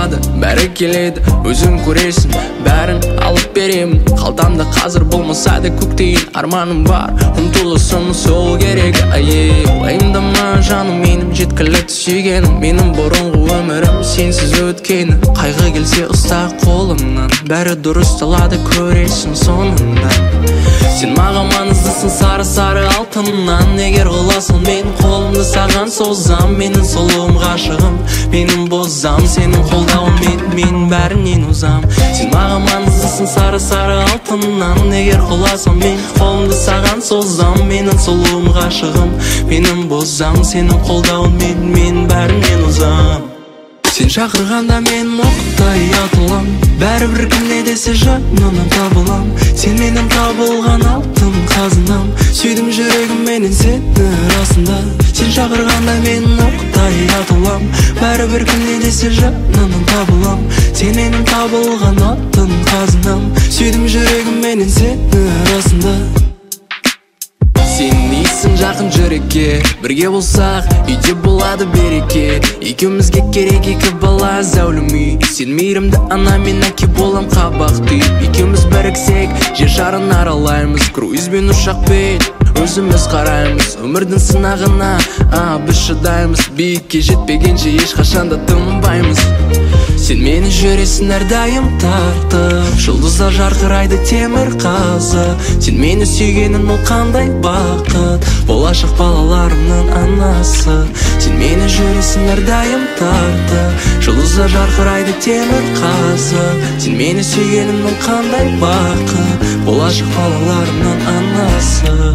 болады, бәрі келеді, өзің көресің, бәрін алып беремін. Қалтамда қазір болмаса да көктейін арманым бар, ұмтылысым сол керек. Уайымдама жаным менің, жеткілікті сүйгенім, менің бұрынғы өмірім сенсіз өткені. Қайғы келсе ұста қолымнан, бәрі дұрысталады, көресің соңында. Сен маған маңыздысың сары алтыннан, егер қаласың мен қолымды саған созам. Менің сұлуым ғашығым, менің бозам, сенің қолдауың мен бәрінен озам. Сен маған маңыздысың сары алтыннан, егер қаласың мен қолымды саған созам. Менің сұлуым ғашығым, менің бозам, сенің қолдауың мен бәрінен озам. Сен шақырғанда мен оқтай атылам, бәрібір кім не десе жанынан табылам. Сен менің табылған алтын қазынам, сүйдім жүрегім менен сені расында. Сен шақырғанда мен оқтай атылам, бәрібір кім не десе жанынан табылам. Сен менің табылған алтын қазынам, сүйдім жүрегім менен сені расында. Сен нейсің жақын жүрекке, бірге болсақ үйде болады береке. Екеумізге керек екі бала зәулім үй, сен мейірімді ана мен әке болам қабақ түйіп. Екеуміз біріксек жер шарын аралаймыз, круизбен ұшақпен өзіміз қараймыз. Өмірдің сынағына біз шыдаймыз, биікке жетпегенше ешқашанда тынбаймыз. Сен мені жүресің әрдайым тартып, жұлдыздар жарқырайды темір қазы. Сен мені сүйгенің ол қандай бақыт, болашақ балаларымның анасы. Сен мені жүресің әрдайым тартып, жұлдыздар жарқырайды темір қазы. Сен мені сүйгенің ол қандай бақыт, болашақ балаларымның анасы.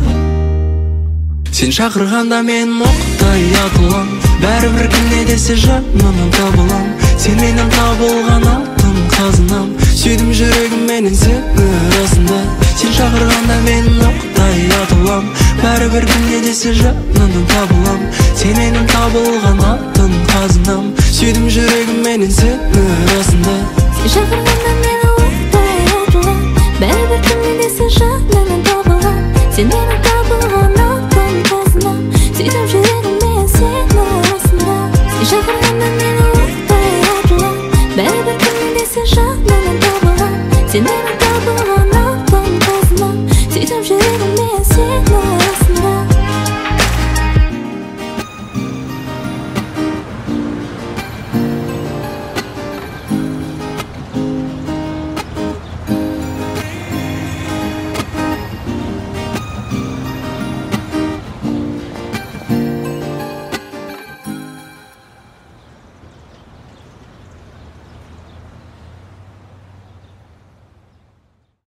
Сен шақырғанда мен оқтай атылам, бәрібір кім не десе жанынан табылам. Сен менің табылған алтын қазынам, сүйдім жүрегім менен сені расында. Сен шақырғанда мен оқтай атылам, бәрібір кім не десе жанынан табылам. Сен менің табылған алтын қазынам, сүйдім жүрегім менен сені расында. Сен шақырғанда мен оқтай атылам, бәрібір кім не десе жанынан табылам. Сен менің табылған алтын қазынам, сүйдім жүрегім менен сені расында. Сен шақырғанда мен оқтай атылам, бәрібір кім не десе жанынан табылам. Сен менің табылған алтын қазынам, сүйдім жүрегім менен сені